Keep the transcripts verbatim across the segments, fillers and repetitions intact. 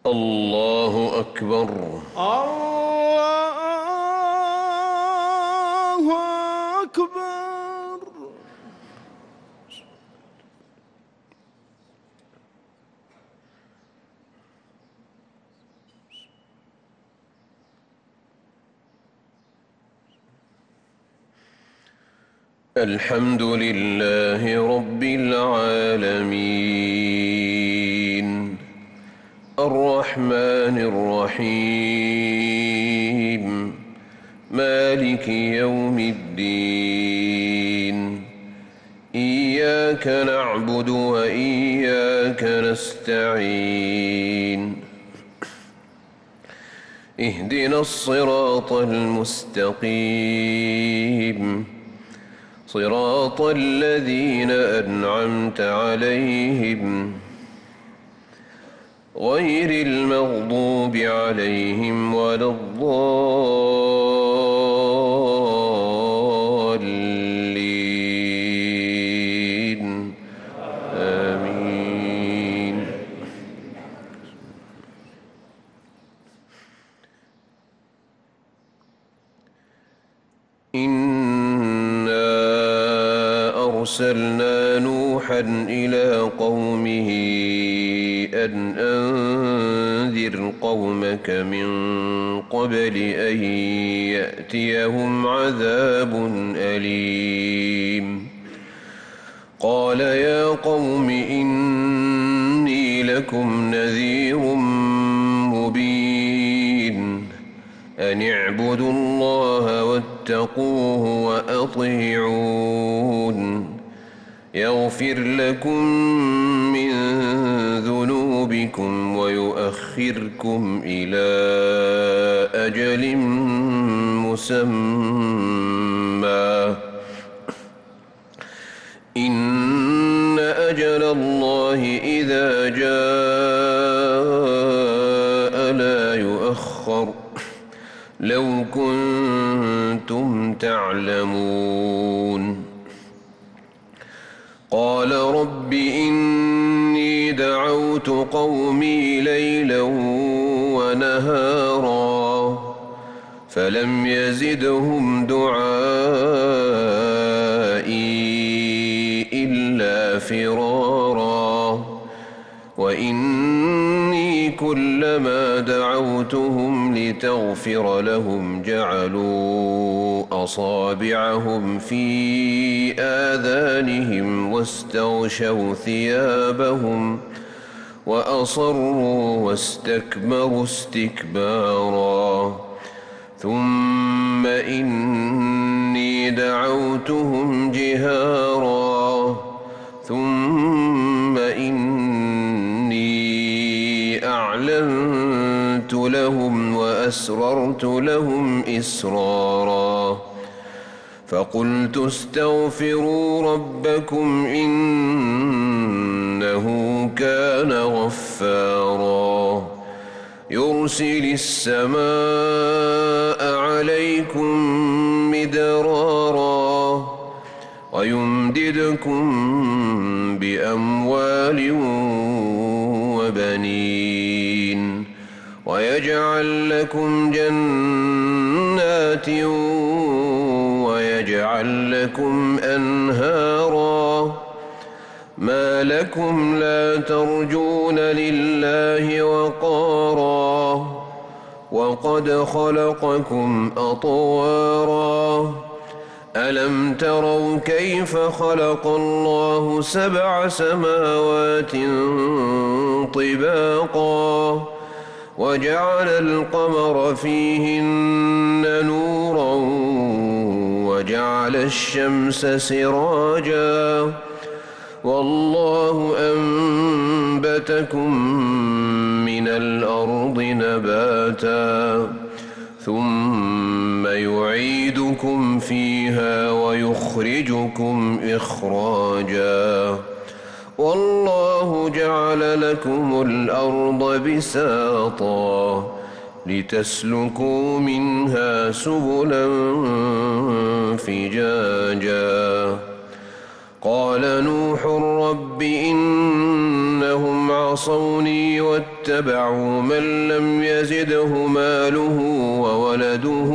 الله أكبر. الله أكبر. الحمد لله رب العالمين الرحمن الرحيم مالك يوم الدين إياك نعبد وإياك نستعين اهدنا الصراط المستقيم صراط الذين أنعمت عليهم غير المغضوب عليهم ولا الضالين آمين. أرسلنا نوحا إلى قومه أن أنذر قومك من قبل أن يأتيهم عذاب أليم. قال يا قوم إني لكم نذير مبين أن اعبدوا الله واتقوه وأطيعون يغفر لكم من ذنوبكم ويؤخركم إلى أجل مسمى إن أجل الله إذا جاء لا يؤخر لو كنتم تعلمون. قال رب إني دعوت قومي ليلا ونهارا فلم يزدهم دعائي إلا فرارا وإني كلما دعوتهم لتغفر لهم جعلوا أصابعهم في آذانهم واستغشوا ثيابهم وأصروا واستكبروا استكبارا ثم إني دعوتهم جهارا ثم إني أعلنت لهم وأسررت لهم إسرارا فقلت استغفروا ربكم إنه كان غفارا يرسل السماء عليكم مدرارا ويمددكم بأموال وبنين ويجعل لكم جنات ويجعل لكم أنهارا ما لكم لا ترجون لله وقارا وقد خلقكم أطوارا ألم تروا كيف خلق الله سبع سماوات طباقا وجعل القمر فيهن نورا وجعل الشمس سراجا والله أنبتكم من الأرض نباتا ثم يعيدكم فيها ويخرجكم إخراجا والله جعل لكم الأرض بساطا لتسلكوا منها سبلا فجاجا قال نوح رب إنهم عصوني واتبعوا واتبعوا من لم يزده ماله وولده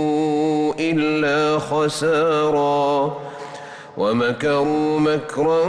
إلا خسارا ومكروا مكرا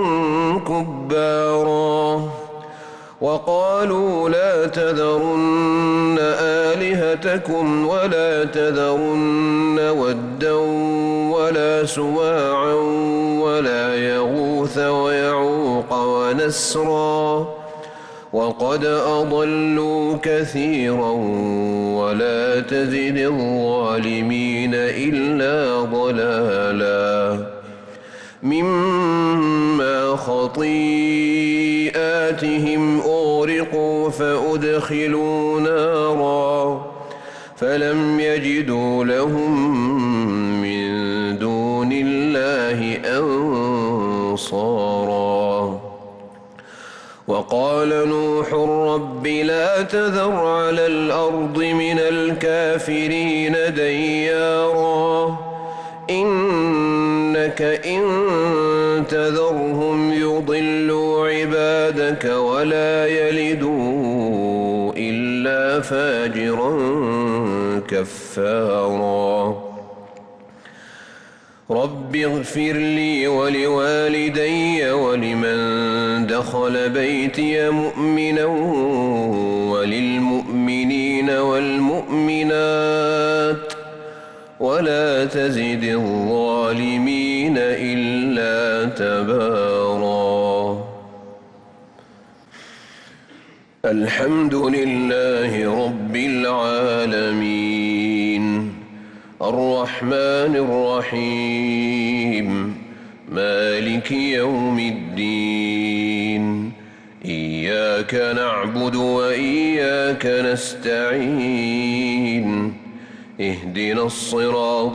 كبارا وقالوا لا تذرن آلهتكم ولا تذرن ودا ولا سواعا ولا يغوث ويعوق ونسرا وقد أضلوا كثيرا ولا تزد الظالمين إلا ضلالا مما خطيئاتهم أغرقوا فأدخلوا نارا فلم يجدوا لهم من دون الله أنصارا وقال نوح رب لا تذر على الأرض من الكافرين ديارا إنك إن تذرهم يضلوا عبادك ولا يلدوا إلا فاجرا كفارا رب اغفر لي ولوالدي ولمن دخل بيتي مؤمنا وللمؤمنين والمؤمنات ولا تزد الظالمين إلا تبارا الحمد لله رب العالمين الرحمن الرحيم مالك يوم الدين إياك نعبد وإياك نستعين اهدنا الصراط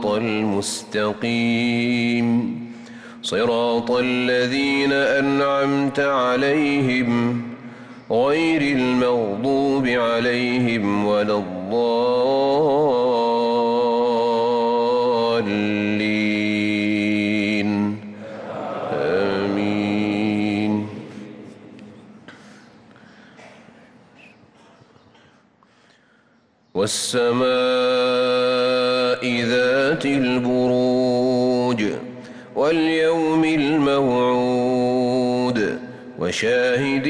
المستقيم صراط الذين أنعمت عليهم غير المغضوب عليهم ولا الضالين آمين والسماء ذات البروج واليوم الموعود وشاهد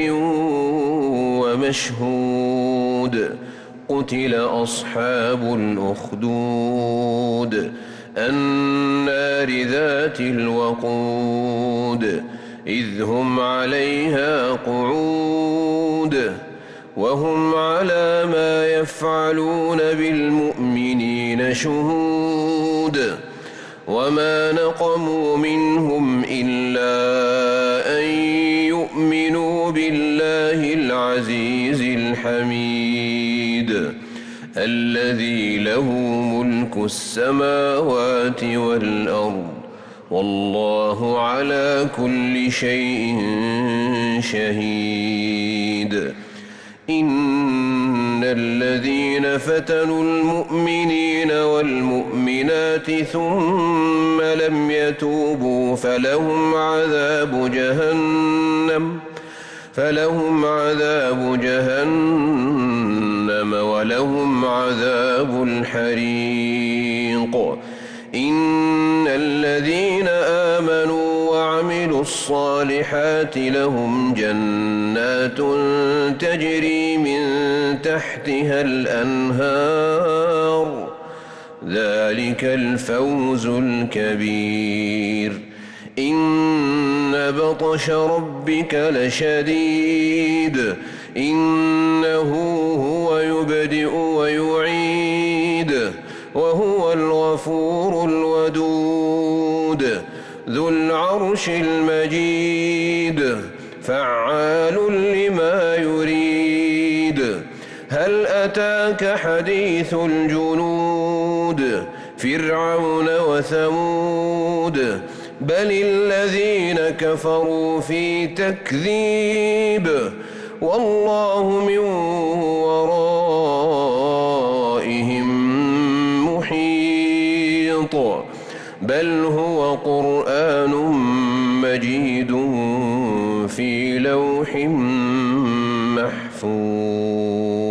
ومشهود قتل أصحاب الأخدود النار ذات الوقود إذ هم عليها قعود وهم على ما يفعلون بالمؤمنين شهود وما نقموا منهم إلا أن يؤمنوا بالله العزيز الحميد الذي له ملك السماوات والأرض والله على كل شيء شهيد إن الذين فتنوا المؤمنين والمؤمنات ثم لم يتوبوا فلهم عذاب جهنم فلهم عذاب جهنم ولهم عذاب الحريق إن الذين آمنوا وعملوا الصالحات لهم جنات تجري من تحتها الأنهار ذلك الفوز الكبير إن بطش ربك لشديد إنه هو يبدئ ويعيد وهو الغفور الودود ذو العرش المجيد فعال لما يريد هل أتاك حديث الجنود فرعون وثمود بل الذين كفروا في تكذيب والله من ورائهم محيط بل هو قرآن مجيد في لوح محفوظ